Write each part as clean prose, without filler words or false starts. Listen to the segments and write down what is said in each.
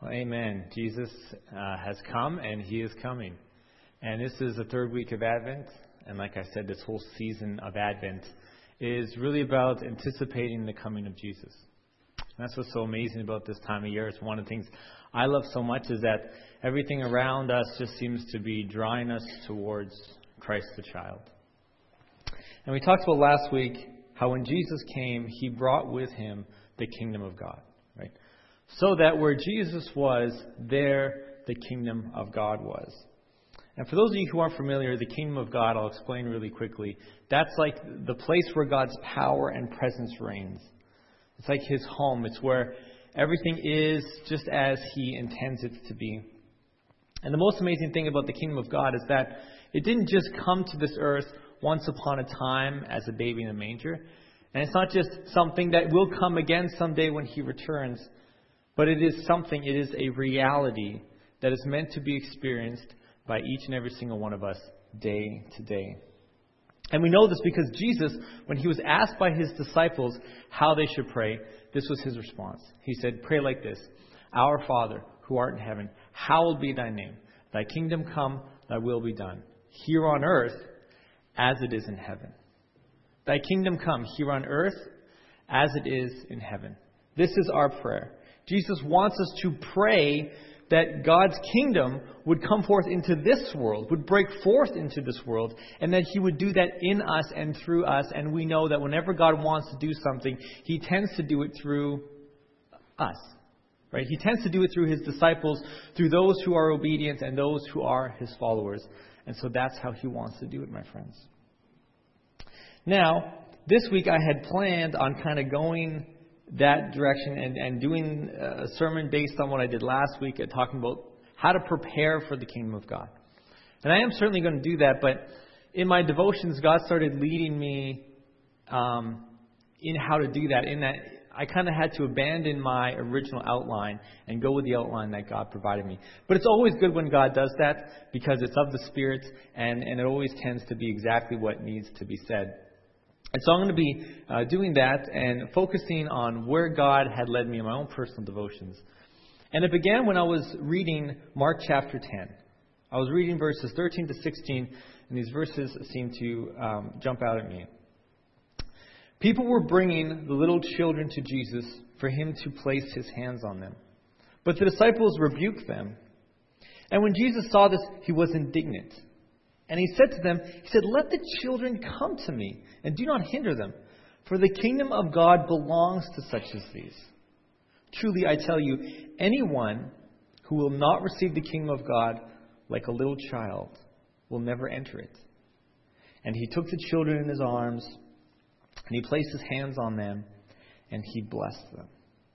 Amen. Jesus has come and He is coming. And this is the third week of Advent. And like I said, this whole season of Advent is really about anticipating the coming of Jesus. And that's what's so amazing about this time of year. It's one of the things I love so much is that everything around us just seems to be drawing us towards Christ the child. And we talked about last week how when Jesus came, He brought with Him the kingdom of God, right? So that where Jesus was, there the kingdom of God was. And for those of you who aren't familiar, the kingdom of God, I'll explain really quickly. That's like the place where God's power and presence reigns. It's like His home. It's where everything is just as He intends it to be. And the most amazing thing about the kingdom of God is that it didn't just come to this earth once upon a time as a baby in a manger. And it's not just something that will come again someday when He returns. But it is something, it is a reality that is meant to be experienced by each and every single one of us day to day. And we know this because Jesus, when He was asked by His disciples how they should pray, this was His response. He said, pray like this: Our Father, who art in heaven, hallowed be Thy name. Thy kingdom come, Thy will be done, here on earth as it is in heaven. Thy kingdom come, here on earth as it is in heaven. This is our prayer. Jesus wants us to pray that God's kingdom would come forth into this world, would break forth into this world, and that He would do that in us and through us. And we know that whenever God wants to do something, He tends to do it through us. Right? He tends to do it through His disciples, through those who are obedient and those who are His followers. And so that's how He wants to do it, my friends. Now, this week I had planned on kind of going that direction and doing a sermon based on what I did last week at talking about how to prepare for the kingdom of God. And I am certainly going to do that, but in my devotions, God started leading me in how to do that, in that I kind of had to abandon my original outline and go with the outline that God provided me. But it's always good when God does that because it's of the Spirit and it always tends to be exactly what needs to be said. And so I'm going to be doing that and focusing on where God had led me in my own personal devotions. And it began when I was reading Mark chapter 10. I was reading verses 13 to 16, and these verses seemed to jump out at me. People were bringing the little children to Jesus for Him to place His hands on them. But the disciples rebuked them. And when Jesus saw this, He was indignant. And He said to them, He said, let the children come to me, and do not hinder them, for the kingdom of God belongs to such as these. Truly, I tell you, anyone who will not receive the kingdom of God like a little child will never enter it. And He took the children in His arms, and He placed His hands on them, and He blessed them.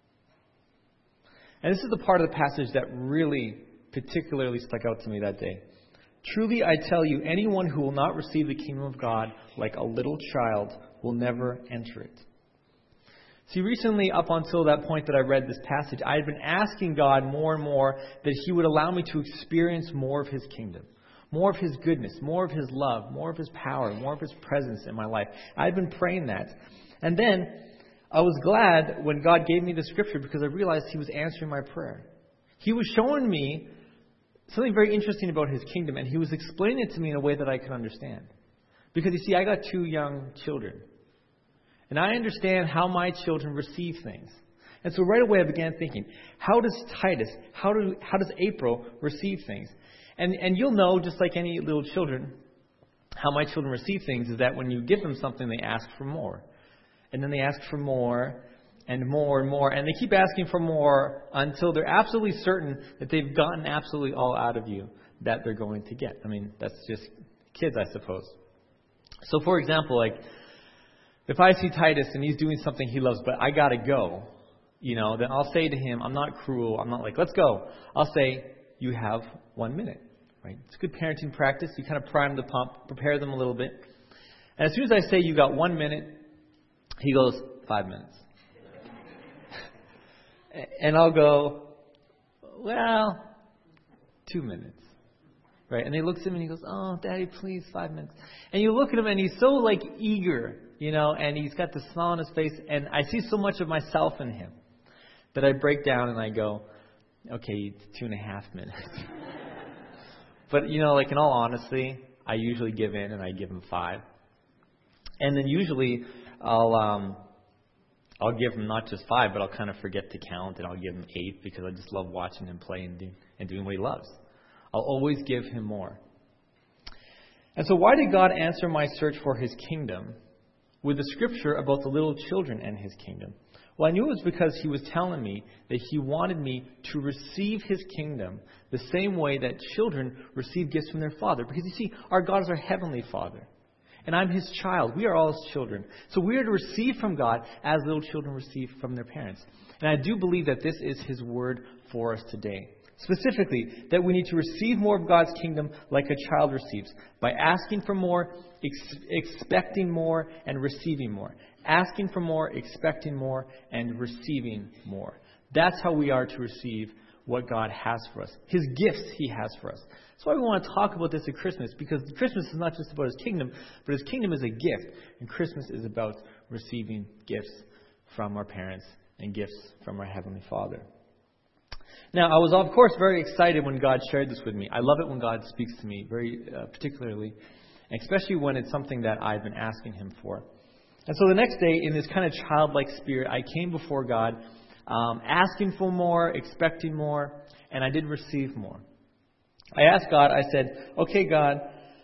And this is the part of the passage that really particularly stuck out to me that day. Truly, I tell you, anyone who will not receive the kingdom of God like a little child will never enter it. See, recently, up until that point that I read this passage, I had been asking God more and more that He would allow me to experience more of His kingdom, more of His goodness, more of His love, more of His power, more of His presence in my life. I had been praying that. And then I was glad when God gave me the scripture because I realized He was answering my prayer. He was showing me something very interesting about His kingdom, and He was explaining it to me in a way that I could understand. Because you see, I got 2 young children. And I understand how my children receive things. And so right away I began thinking, how does Titus, how does April receive things? And you'll know, just like any little children, how my children receive things is that when you give them something, they ask for more. And then they ask for more and more and more. And they keep asking for more until they're absolutely certain that they've gotten absolutely all out of you that they're going to get. I mean, that's just kids, I suppose. So, for example, like, if I see Titus and he's doing something he loves, but I got to go, then I'll say to him, I'm not cruel. I'm not like, let's go. I'll say, you have 1 minute, right? It's good parenting practice. You kind of prime the pump, prepare them a little bit. And as soon as I say, you got 1 minute, he goes, 5 minutes. And I'll go, well, 2 minutes. Right? And he looks at him and he goes, oh, Daddy, please, 5 minutes. And you look at him and he's so eager, and he's got the smile on his face. And I see so much of myself in him that I break down and I go, okay, it's 2.5 minutes. But, like in all honesty, I usually give in and I give him 5. And then usually I'll give him not just 5, but I'll kind of forget to count and I'll give him 8 because I just love watching him play and doing what he loves. I'll always give him more. And so why did God answer my search for his kingdom with the scripture about the little children and his kingdom? Well, I knew it was because he was telling me that he wanted me to receive his kingdom the same way that children receive gifts from their father. Because you see, our God is our heavenly Father. And I'm his child. We are all his children. So we are to receive from God as little children receive from their parents. And I do believe that this is his word for us today. Specifically, that we need to receive more of God's kingdom like a child receives, by asking for more, expecting more, and receiving more. Asking for more, expecting more, and receiving more. That's how we are to receive what God has for us. His gifts he has for us. That's why we want to talk about this at Christmas, because Christmas is not just about his kingdom, but his kingdom is a gift. And Christmas is about receiving gifts from our parents and gifts from our Heavenly Father. Now, I was, of course, very excited when God shared this with me. I love it when God speaks to me, very particularly, and especially when it's something that I've been asking him for. And so the next day, in this kind of childlike spirit, I came before God, asking for more, expecting more, and I did receive more. I asked God, I said, okay, God,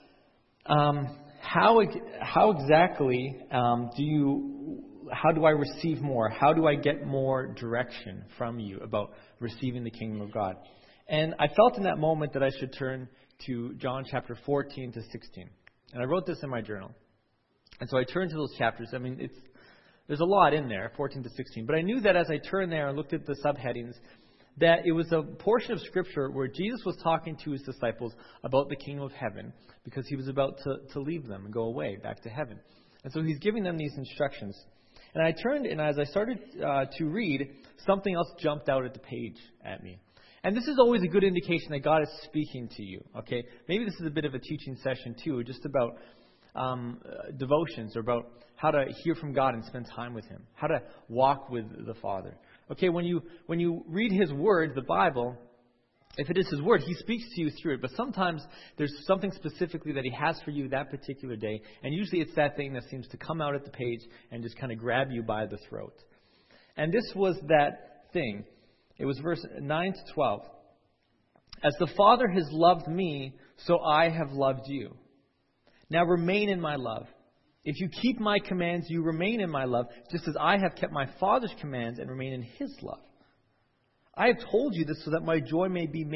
how exactly how do I receive more? How do I get more direction from you about receiving the kingdom of God? And I felt in that moment that I should turn to John chapter 14 to 16. And I wrote this in my journal. And so I turned to those chapters. I mean, there's a lot in there, 14 to 16. But I knew that as I turned there and looked at the subheadings, that it was a portion of Scripture where Jesus was talking to his disciples about the kingdom of heaven, because he was about to leave them and go away back to heaven. And so he's giving them these instructions. And I turned, and as I started to read, something else jumped out at the page at me. And this is always a good indication that God is speaking to you. Okay, maybe this is a bit of a teaching session too, just about devotions, or about how to hear from God and spend time with him, how to walk with the Father. Okay, when you read his word, the Bible, if it is his word, he speaks to you through it. But sometimes there's something specifically that he has for you that particular day. And usually it's that thing that seems to come out at the page and just kind of grab you by the throat. And this was that thing. It was verse 9 to 12. As the Father has loved me, so I have loved you. Now remain in my love. If you keep my commands, you remain in my love, just as I have kept my Father's commands and remain in his love. I have told you this so that my joy may be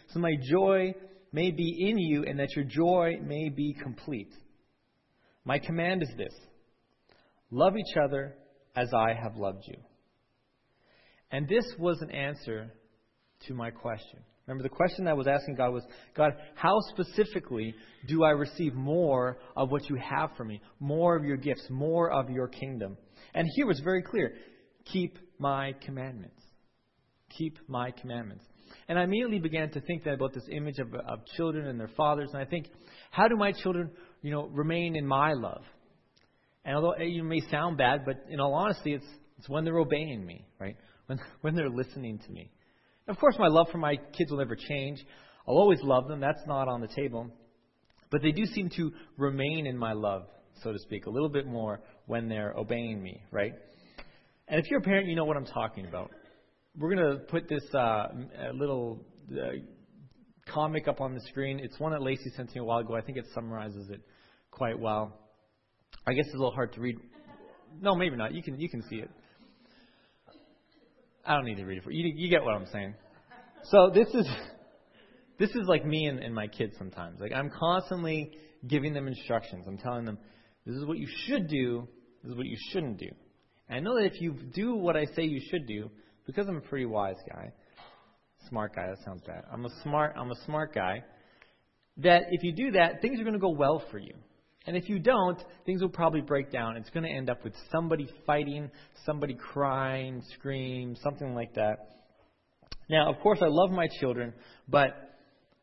in you, and that your joy may be complete. My command is this: love each other as I have loved you. And this was an answer to my question. Remember, the question I was asking God was, God, how specifically do I receive more of what you have for me? More of your gifts, more of your kingdom. And here was very clear: keep my commandments. Keep my commandments. And I immediately began to think that about this image of children and their fathers. And I think, how do my children, remain in my love? And although it may sound bad, but in all honesty, it's when they're obeying me, right? When they're listening to me. Of course, my love for my kids will never change. I'll always love them. That's not on the table. But they do seem to remain in my love, so to speak, a little bit more when they're obeying me, right? And if you're a parent, you know what I'm talking about. We're going to put this little comic up on the screen. It's one that Lacey sent me a while ago. I think it summarizes it quite well. I guess it's a little hard to read. No, maybe not. You can see it. I don't need to read it for you. You get what I'm saying. So this is like me and my kids sometimes. Like, I'm constantly giving them instructions. I'm telling them, this is what you should do. This is what you shouldn't do. And I know that if you do what I say you should do, because I'm a pretty wise guy, smart guy, that sounds bad. I'm a smart guy, that if you do that, things are going to go well for you. And if you don't, things will probably break down. It's going to end up with somebody fighting, somebody crying, scream, something like that. Now, of course, I love my children, but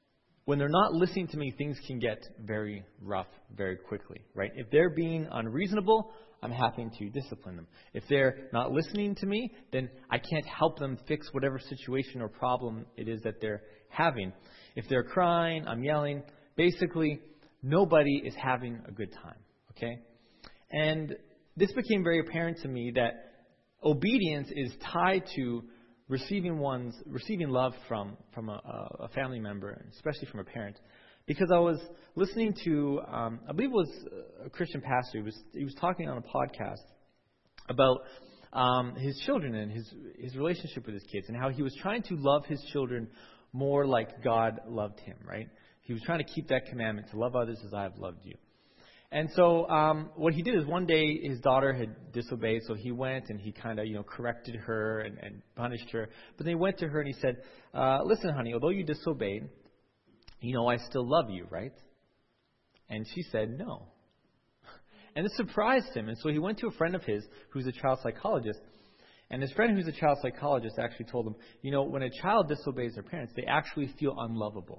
when they're not listening to me, things can get very rough very quickly, right? If they're being unreasonable, I'm having to discipline them. If they're not listening to me, then I can't help them fix whatever situation or problem it is that they're having. If they're crying, I'm yelling. Basically, nobody is having a good time, okay? And this became very apparent to me that obedience is tied to receiving love from a family member, especially from a parent. Because I was listening to, I believe it was a Christian pastor. He was talking on a podcast about his children and his relationship with his kids, and how he was trying to love his children more like God loved him, right? He was trying to keep that commandment, to love others as I have loved you. And so what he did is one day his daughter had disobeyed, so he went and he kind of, corrected her and punished her. But then he went to her and he said, listen, honey, although you disobeyed, I still love you, right? And she said, no. And it surprised him. And so he went to a friend of his who's a child psychologist. And his friend who's a child psychologist actually told him, when a child disobeys their parents, they actually feel unlovable.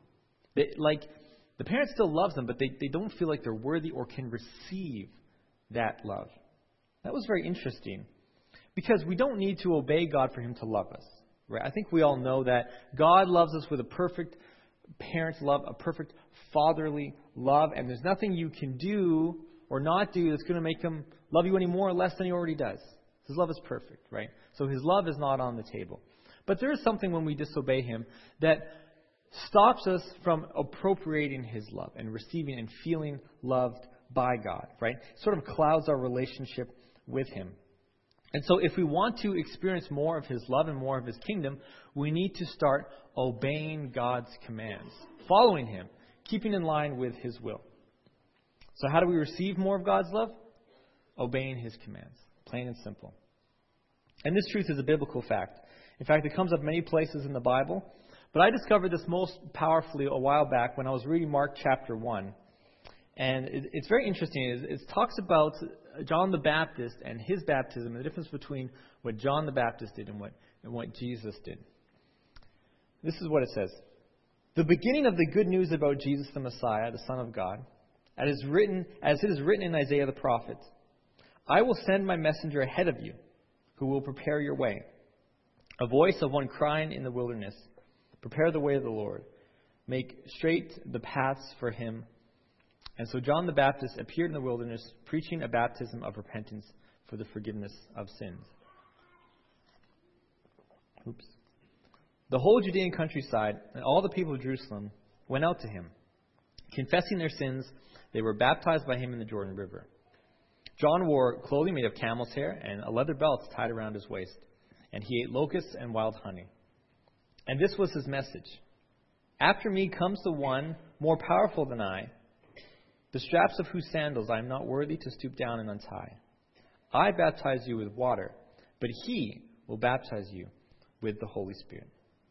The parent still loves them, but they don't feel like they're worthy or can receive that love. That was very interesting. Because we don't need to obey God for Him to love us. Right? I think we all know that God loves us with a perfect parent's love, a perfect fatherly love, and there's nothing you can do or not do that's going to make Him love you any more or less than He already does. His love is perfect, right? So His love is not on the table. But there is something when we disobey Him that stops us from appropriating His love and receiving and feeling loved by God, right? It sort of clouds our relationship with Him. And so if we want to experience more of His love and more of His kingdom, we need to start obeying God's commands, following Him, keeping in line with His will. So how do we receive more of God's love? Obeying His commands, plain and simple. And this truth is a biblical fact. In fact, it comes up many places in the Bible. But I discovered this most powerfully a while back when I was reading Mark chapter 1. And it's very interesting. It talks about John the Baptist and his baptism, and the difference between what John the Baptist did and what Jesus did. This is what it says. The beginning of the good news about Jesus the Messiah, the Son of God, as it is written in Isaiah the prophet, I will send my messenger ahead of you, who will prepare your way. A voice of one crying in the wilderness, prepare the way of the Lord. Make straight the paths for Him. And so John the Baptist appeared in the wilderness, preaching a baptism of repentance for the forgiveness of sins. The whole Judean countryside and all the people of Jerusalem went out to Him. Confessing their sins, they were baptized by Him in the Jordan River. John wore clothing made of camel's hair and a leather belt tied around his waist. And he ate locusts and wild honey. And this was his message. After me comes the one more powerful than I, the straps of whose sandals I am not worthy to stoop down and untie. I baptize you with water, but He will baptize you with the Holy Spirit.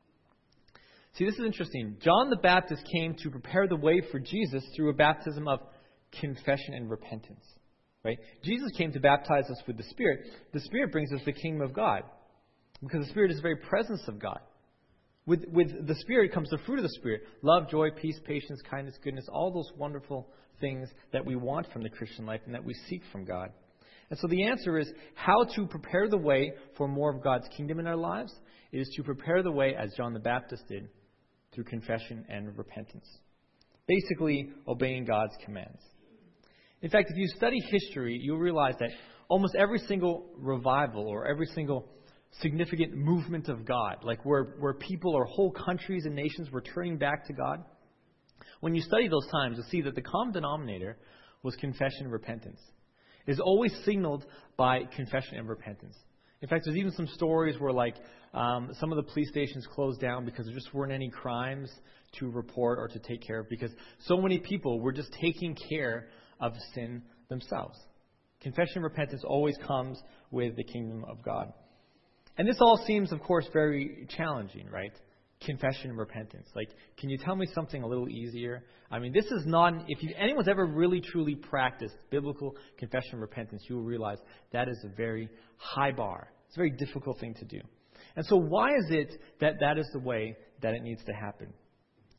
See, this is interesting. John the Baptist came to prepare the way for Jesus through a baptism of confession and repentance. Right? Jesus came to baptize us with the Spirit. The Spirit brings us the kingdom of God, because the Spirit is the very presence of God. With the Spirit comes the fruit of the Spirit. Love, joy, peace, patience, kindness, goodness. All those wonderful things that we want from the Christian life and that we seek from God. And so the answer is how to prepare the way for more of God's kingdom in our lives. It is to prepare the way as John the Baptist did through confession and repentance. Basically, obeying God's commands. In fact, if you study history, you'll realize that almost every single revival or every single significant movement of God, like where people or whole countries and nations were turning back to God. When you study those times, you'll see that the common denominator was confession and repentance. It is always signaled by confession and repentance. In fact, there's even some stories where some of the police stations closed down because there just weren't any crimes to report or to take care of, because so many people were just taking care of sin themselves. Confession and repentance always comes with the kingdom of God. And this all seems, of course, very challenging, right? Confession and repentance. Can you tell me something a little easier? I mean, this is not, anyone's ever really truly practiced biblical confession and repentance, you will realize that is a very high bar. It's a very difficult thing to do. And so why is it that is the way that it needs to happen?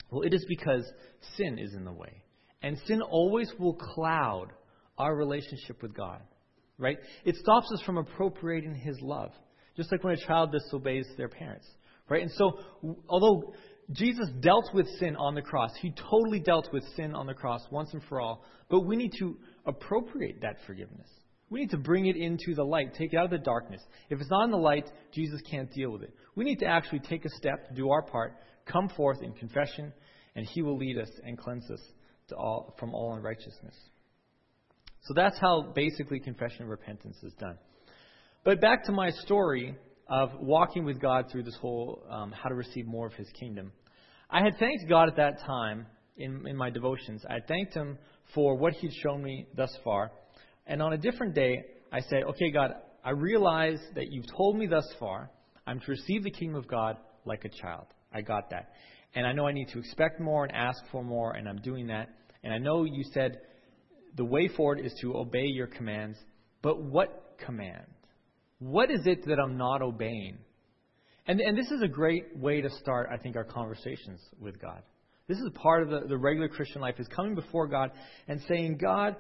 Well, it is because sin is in the way. And sin always will cloud our relationship with God, right? It stops us from appropriating His love, just like when a child disobeys their parents, right? And so, although Jesus dealt with sin on the cross, He totally dealt with sin on the cross once and for all, but we need to appropriate that forgiveness. We need to bring it into the light, take it out of the darkness. If it's not in the light, Jesus can't deal with it. We need to actually take a step, do our part, come forth in confession, and He will lead us and cleanse us from all unrighteousness. So that's how basically confession and repentance is done. But back to my story of walking with God through this whole how to receive more of His kingdom. I had thanked God at that time in my devotions. I had thanked Him for what He'd shown me thus far. And on a different day, I said, okay, God, I realize that you've told me thus far I'm to receive the kingdom of God like a child. I got that. And I know I need to expect more and ask for more, and I'm doing that. And I know you said the way forward is to obey your commands. But what command? What is it that I'm not obeying? And this is a great way to start, I think, our conversations with God. This is part of the regular Christian life, is coming before God and saying, God,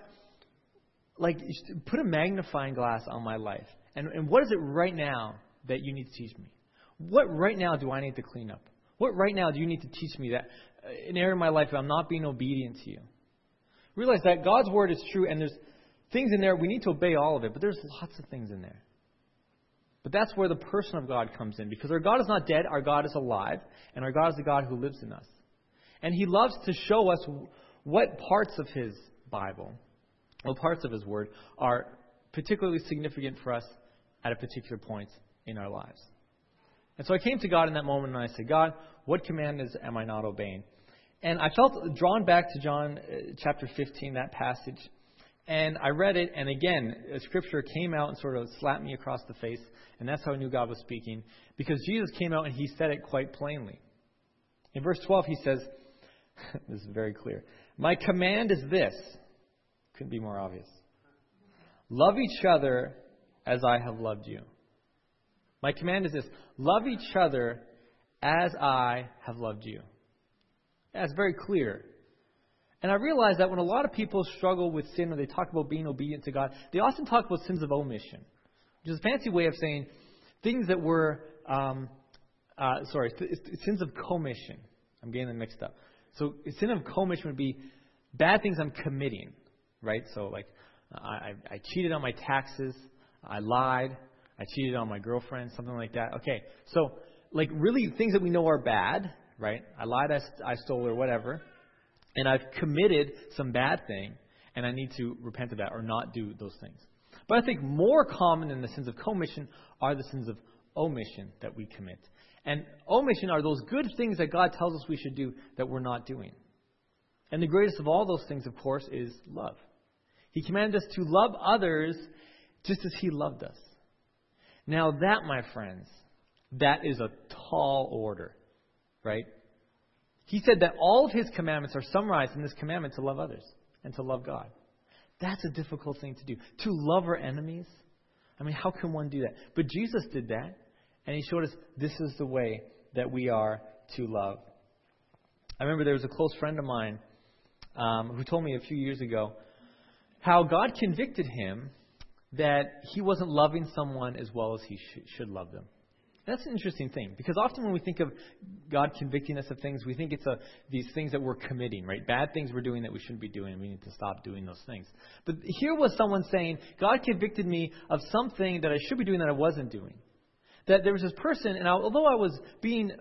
put a magnifying glass on my life. And what is it right now that you need to teach me? What right now do I need to clean up? What right now do you need to teach me that in an area of my life I'm not being obedient to you? Realize that God's word is true, and there's things in there, we need to obey all of it, but there's lots of things in there. But that's where the person of God comes in, because our God is not dead, our God is alive, and our God is the God who lives in us. And He loves to show us what parts of His Bible, what parts of His Word are particularly significant for us at a particular point in our lives. And so I came to God in that moment and I said, God, what command am I not obeying? And I felt drawn back to John chapter 15, that passage. And I read it, and again, a scripture came out and sort of slapped me across the face. And that's how I knew God was speaking, because Jesus came out and He said it quite plainly. In verse 12, He says, this is very clear, my command is this. Couldn't be more obvious. Love each other as I have loved you. My command is this. Love each other as I have loved you. That's very clear. And I realize that when a lot of people struggle with sin, or they talk about being obedient to God, they often talk about sins of omission, which is a fancy way of saying things that were, sins of commission. I'm getting them mixed up. So sin of commission would be bad things I'm committing, right? So like I cheated on my taxes, I lied, I cheated on my girlfriend, something like that. Okay, so like really things that we know are bad, right? I lied, I stole, or whatever. And I've committed some bad thing, and I need to repent of that or not do those things. But I think more common than the sins of commission are the sins of omission that we commit. And omission are those good things that God tells us we should do that we're not doing. And the greatest of all those things, of course, is love. He commanded us to love others just as He loved us. Now that, my friends, that is a tall order, right? He said that all of His commandments are summarized in this commandment to love others and to love God. That's a difficult thing to do. To love our enemies. I mean, how can one do that? But Jesus did that, and He showed us this is the way that we are to love. I remember there was a close friend of mine who told me a few years ago how God convicted him that he wasn't loving someone as well as he should love them. That's an interesting thing, because often when we think of God convicting us of things, we think it's these things that we're committing, right? Bad things we're doing that we shouldn't be doing, and we need to stop doing those things. But here was someone saying, God convicted me of something that I should be doing that I wasn't doing. That there was this person, and although I was being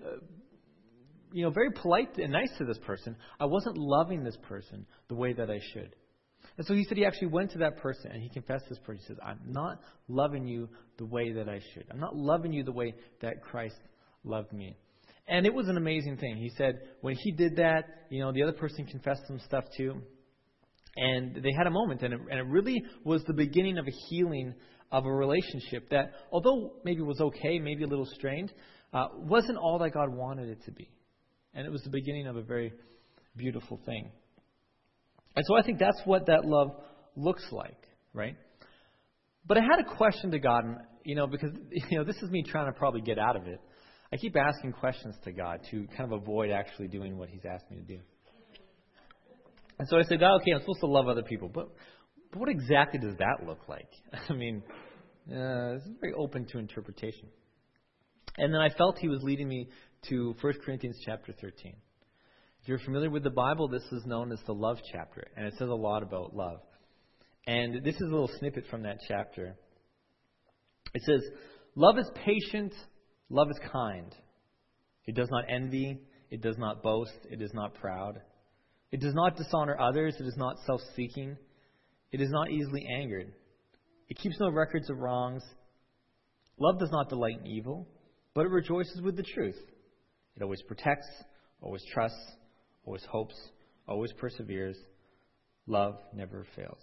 very polite and nice to this person, I wasn't loving this person the way that I should. And so he said he actually went to that person and he confessed this person. He says, I'm not loving you the way that I should. I'm not loving you the way that Christ loved me. And it was an amazing thing. He said when he did that, the other person confessed some stuff too. And they had a moment, and it really was the beginning of a healing of a relationship that, although maybe was okay, maybe a little strained, wasn't all that God wanted it to be. And it was the beginning of a very beautiful thing. And so I think that's what that love looks like, right? But I had a question to God, because this is me trying to probably get out of it. I keep asking questions to God to kind of avoid actually doing what He's asked me to do. And so I said, God, okay, I'm supposed to love other people, but what exactly does that look like? I mean, this is very open to interpretation. And then I felt He was leading me to 1 Corinthians chapter 13. If you're familiar with the Bible, this is known as the love chapter, and it says a lot about love. And this is a little snippet from that chapter. It says, love is patient, love is kind. It does not envy, it does not boast, it is not proud. It does not dishonor others, it is not self-seeking. It is not easily angered. It keeps no records of wrongs. Love does not delight in evil, but it rejoices with the truth. It always protects, always trusts, always hopes, always perseveres. Love never fails.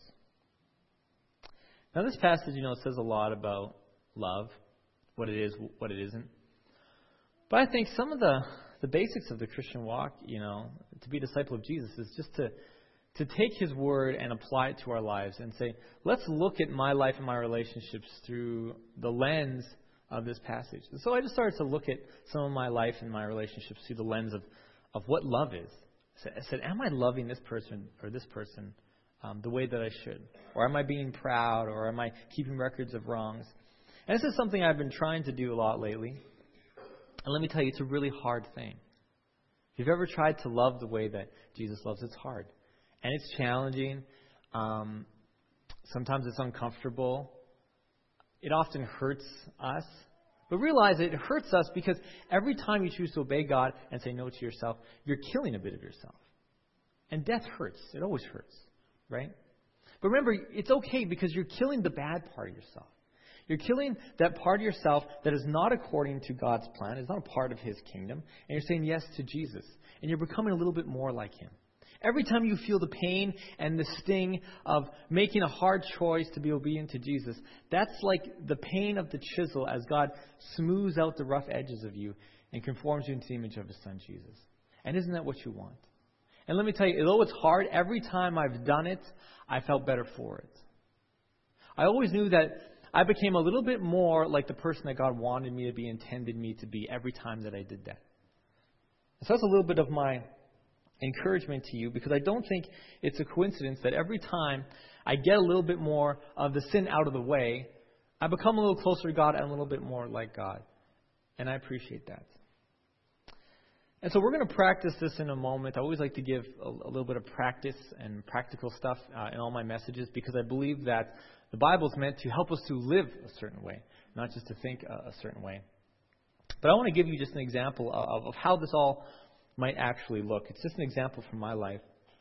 Now this passage, says a lot about love, what it is, what it isn't. But I think some of the basics of the Christian walk, to be a disciple of Jesus is just to take His word and apply it to our lives and say, let's look at my life and my relationships through the lens of this passage. And so I just started to look at some of my life and my relationships through the lens of what love is. I said, am I loving this person or this person the way that I should? Or am I being proud? Or am I keeping records of wrongs? And this is something I've been trying to do a lot lately. And let me tell you, it's a really hard thing. If you've ever tried to love the way that Jesus loves, it's hard. And it's challenging. Sometimes it's uncomfortable. It often hurts us. But realize it hurts us because every time you choose to obey God and say no to yourself, you're killing a bit of yourself. And death hurts. It always hurts, right? But remember, it's okay because you're killing the bad part of yourself. You're killing that part of yourself that is not according to God's plan, is not a part of His kingdom, and you're saying yes to Jesus. And you're becoming a little bit more like Him. Every time you feel the pain and the sting of making a hard choice to be obedient to Jesus, that's like the pain of the chisel as God smooths out the rough edges of you and conforms you into the image of His Son, Jesus. And isn't that what you want? And let me tell you, although it's hard, every time I've done it, I felt better for it. I always knew that I became a little bit more like the person that God wanted me to be, intended me to be every time that I did that. So that's a little bit of my encouragement to you, because I don't think it's a coincidence that every time I get a little bit more of the sin out of the way, I become a little closer to God and a little bit more like God. And I appreciate that. And so we're going to practice this in a moment. I always like to give a little bit of practice and practical stuff in all my messages, because I believe that the Bible is meant to help us to live a certain way, not just to think a certain way. But I want to give you just an example of how this all might actually look. It's just an example from my life.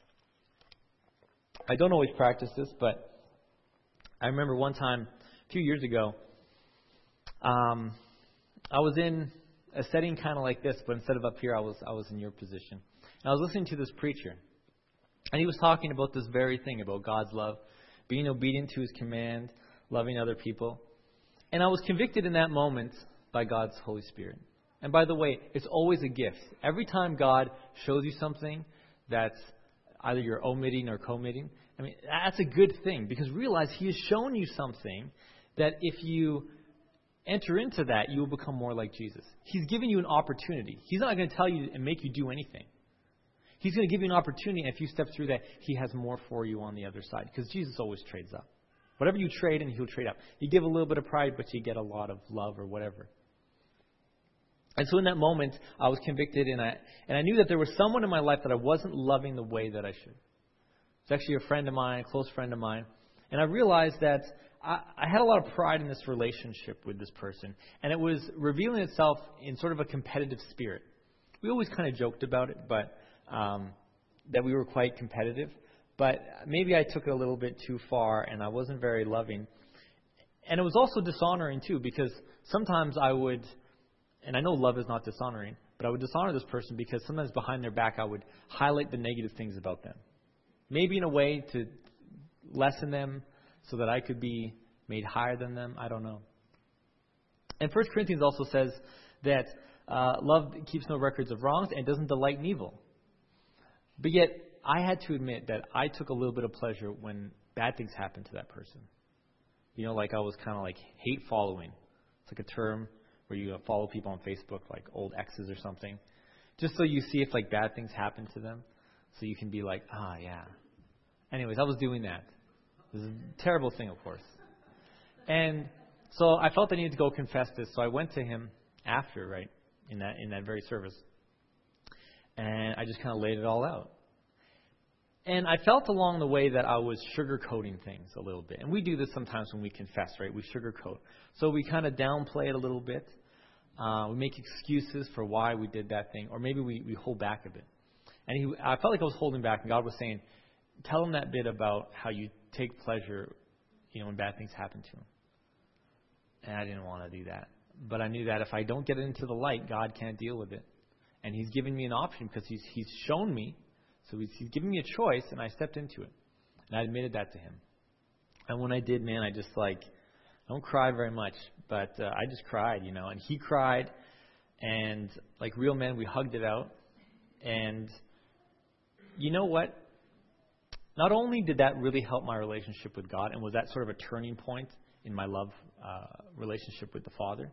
I don't always practice this, but I remember one time, a few years ago, I was in a setting kind of like this, but instead of up here, I was in your position. And I was listening to this preacher, and he was talking about this very thing, about God's love, being obedient to His command, loving other people. And I was convicted in that moment by God's Holy Spirit. And by the way, it's always a gift. Every time God shows you something that's either you're omitting or committing, I mean, that's a good thing, because realize He has shown you something that if you enter into that, you will become more like Jesus. He's giving you an opportunity. He's not going to tell you and make you do anything. He's going to give you an opportunity, and if you step through that, He has more for you on the other side, because Jesus always trades up. Whatever you trade in, He'll trade up. You give a little bit of pride, but you get a lot of love or whatever. And so in that moment, I was convicted, and I knew that there was someone in my life that I wasn't loving the way that I should. It's actually a friend of mine, a close friend of mine. And I realized that I had a lot of pride in this relationship with this person. And it was revealing itself in sort of a competitive spirit. We always kind of joked about it, but that we were quite competitive. But maybe I took it a little bit too far, and I wasn't very loving. And it was also dishonoring, too, because sometimes I would... And I know love is not dishonoring, but I would dishonor this person because sometimes behind their back I would highlight the negative things about them. Maybe in a way to lessen them so that I could be made higher than them. I don't know. And 1 Corinthians also says that love keeps no records of wrongs and doesn't delight in evil. But yet I had to admit that I took a little bit of pleasure when bad things happened to that person. Like I was kind of like hate following. It's like a term where you follow people on Facebook, like old exes or something, just so you see if like bad things happen to them, so you can be like, yeah. Anyways, I was doing that. It was a terrible thing, of course. And so I felt I needed to go confess this, so I went to him after, right, in that very service. And I just kind of laid it all out. And I felt along the way that I was sugarcoating things a little bit. And we do this sometimes when we confess, right? We sugarcoat. So we kind of downplay it a little bit. We make excuses for why we did that thing. Or maybe we hold back a bit. And I felt like I was holding back. And God was saying, tell him that bit about how you take pleasure, when bad things happen to him. And I didn't want to do that. But I knew that if I don't get it into the light, God can't deal with it. And he's giving me an option because he's shown me. So he's giving me a choice, and I stepped into it. And I admitted that to him. And when I did, man, I just I don't cry very much, but I just cried, and he cried. And like real men, we hugged it out. And you know what? Not only did that really help my relationship with God, and was that sort of a turning point in my love relationship with the Father,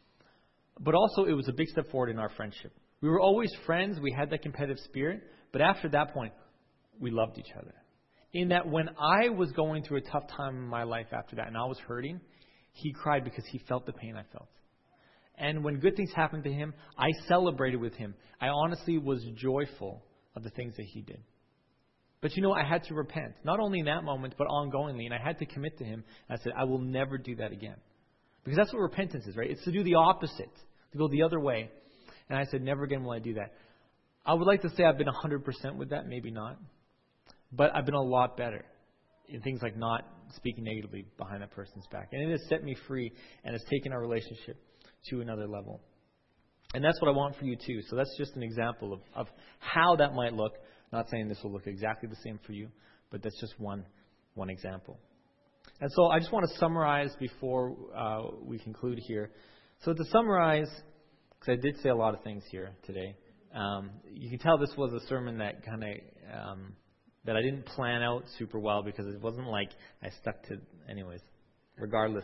but also it was a big step forward in our friendship. We were always friends. We had that competitive spirit. But after that point, we loved each other. In that when I was going through a tough time in my life after that, and I was hurting, he cried because he felt the pain I felt. And when good things happened to him, I celebrated with him. I honestly was joyful of the things that he did. But I had to repent. Not only in that moment, but ongoingly. And I had to commit to him. And I said, I will never do that again. Because that's what repentance is, right? It's to do the opposite, to go the other way. And I said, never again will I do that. I would like to say I've been 100% with that, maybe not. But I've been a lot better in things like not speaking negatively behind that person's back. And it has set me free and has taken our relationship to another level. And that's what I want for you too. So that's just an example of how that might look. Not saying this will look exactly the same for you, but that's just one example. And so I just want to summarize before we conclude here. So to summarize, because I did say a lot of things here today, you can tell this was a sermon that kind of that I didn't plan out super well because it wasn't like I stuck to anyways. Regardless,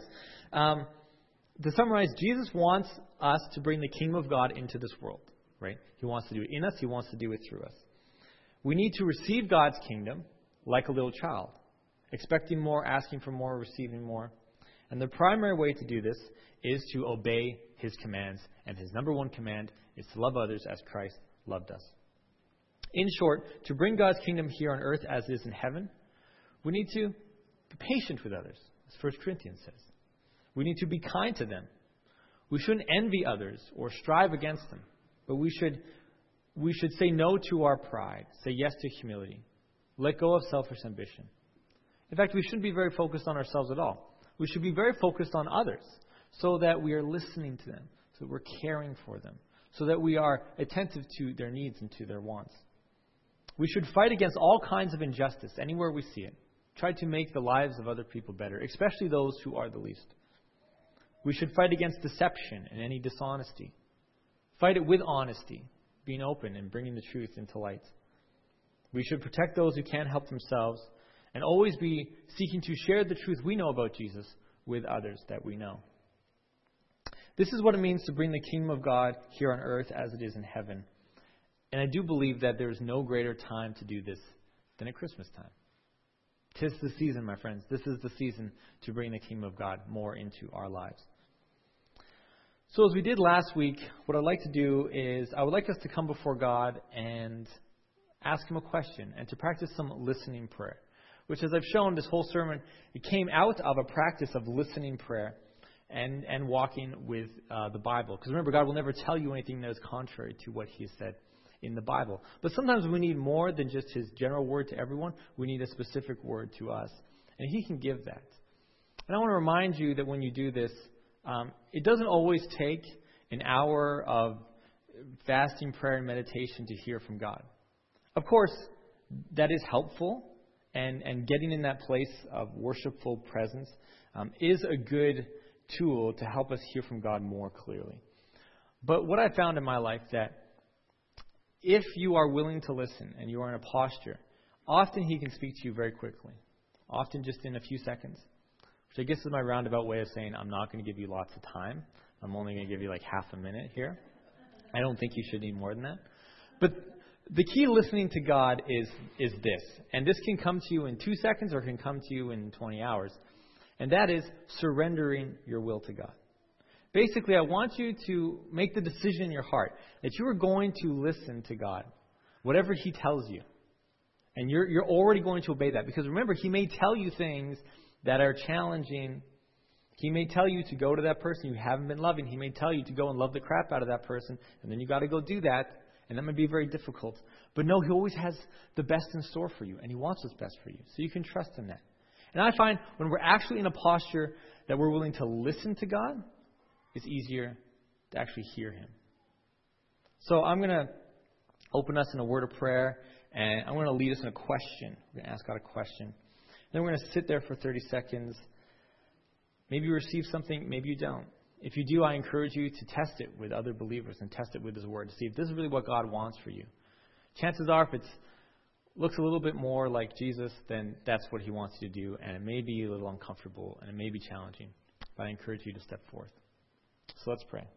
to summarize, Jesus wants us to bring the kingdom of God into this world. Right? He wants to do it in us. He wants to do it through us. We need to receive God's kingdom like a little child, expecting more, asking for more, receiving more. And the primary way to do this is to obey His commands. And His number one command is to love others as Christ loved us. In short, to bring God's kingdom here on earth as it is in heaven, we need to be patient with others, as 1 Corinthians says. We need to be kind to them. We shouldn't envy others or strive against them. But we should say no to our pride, say yes to humility, let go of selfish ambition. In fact, we shouldn't be very focused on ourselves at all. We should be very focused on others so that we are listening to them, so that we're caring for them, so that we are attentive to their needs and to their wants. We should fight against all kinds of injustice anywhere we see it. Try to make the lives of other people better, especially those who are the least. We should fight against deception and any dishonesty. Fight it with honesty, being open and bringing the truth into light. We should protect those who can't help themselves and always be seeking to share the truth we know about Jesus with others that we know. This is what it means to bring the kingdom of God here on earth as it is in heaven. And I do believe that there is no greater time to do this than at Christmas time. 'Tis the season, my friends. This is the season to bring the kingdom of God more into our lives. So as we did last week, what I'd like to do is I would like us to come before God and ask Him a question and to practice some listening prayer, which, as I've shown, this whole sermon, it came out of a practice of listening prayer and walking with the Bible. Because remember, God will never tell you anything that is contrary to what He has said in the Bible. But sometimes we need more than just His general word to everyone. We need a specific word to us. And He can give that. And I want to remind you that when you do this, it doesn't always take an hour of fasting, prayer, and meditation to hear from God. Of course, that is helpful, and getting in that place of worshipful presence is a good tool to help us hear from God more clearly. But what I found in my life that if you are willing to listen and you are in a posture, often He can speak to you very quickly, often just in a few seconds. Which I guess is my roundabout way of saying I'm not going to give you lots of time. I'm only going to give you like half a minute here. I don't think you should need more than that. But the key to listening to God is this. And this can come to you in 2 seconds or it can come to you in 20 hours. And that is surrendering your will to God. Basically, I want you to make the decision in your heart that you are going to listen to God, whatever He tells you. And you're already going to obey that. Because remember, He may tell you things that are challenging. He may tell you to go to that person you haven't been loving. He may tell you to go and love the crap out of that person. And then you got to go do that. And that may be very difficult. But no, He always has the best in store for you. And He wants what's best for you. So you can trust in that. And I find when we're actually in a posture that we're willing to listen to God, it's easier to actually hear Him. So I'm going to open us in a word of prayer. And I'm going to lead us in a question. We're going to ask God a question. Then we're going to sit there for 30 seconds. Maybe you receive something, maybe you don't. If you do, I encourage you to test it with other believers and test it with His Word to see if this is really what God wants for you. Chances are, if it looks a little bit more like Jesus, then that's what He wants you to do. And it may be a little uncomfortable and it may be challenging. But I encourage you to step forth. So let's pray.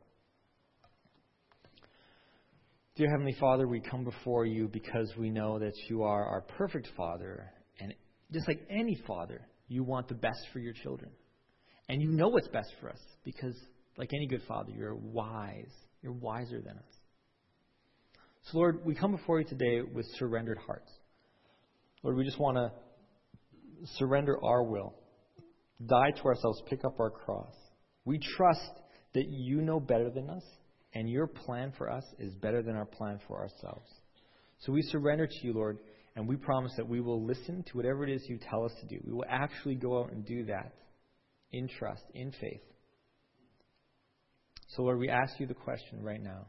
Dear Heavenly Father, we come before You because we know that You are our perfect Father. And just like any father, You want the best for Your children. And You know what's best for us because, like any good father, You're wise. You're wiser than us. So, Lord, we come before You today with surrendered hearts. Lord, we just want to surrender our will, die to ourselves, pick up our cross. We trust that You know better than us, and Your plan for us is better than our plan for ourselves. So we surrender to You, Lord, and we promise that we will listen to whatever it is You tell us to do. We will actually go out and do that in trust, in faith. So, Lord, we ask You the question right now.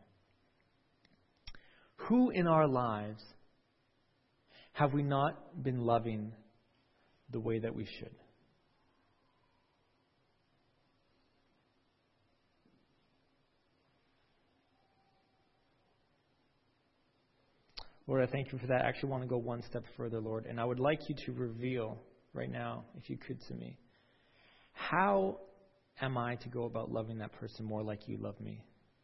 Who in our lives have we not been loving the way that we should? Lord, I thank You for that. I actually want to go one step further, Lord. And I would like You to reveal right now, if You could, to me, how am I to go about loving that person more like You love me?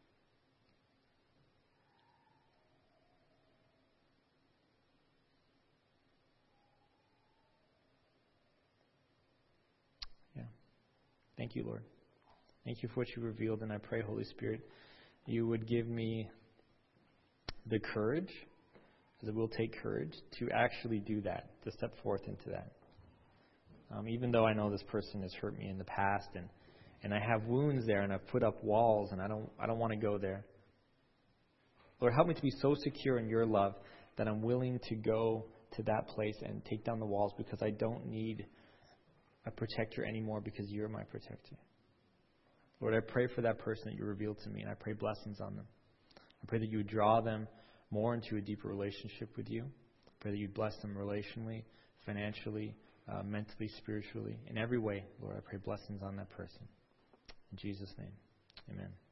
Yeah. Thank You, Lord. Thank You for what You revealed. And I pray, Holy Spirit, You would give me the courage, because it will take courage, to actually do that, to step forth into that. Even though I know this person has hurt me in the past, and I have wounds there, and I've put up walls, and I don't want to go there. Lord, help me to be so secure in Your love that I'm willing to go to that place and take down the walls, because I don't need a protector anymore, because You're my protector. Lord, I pray for that person that You revealed to me, and I pray blessings on them. I pray that You would draw them more into a deeper relationship with You. I pray that You'd bless them relationally, financially, mentally, spiritually, in every way. Lord, I pray blessings on that person. In Jesus' name, amen.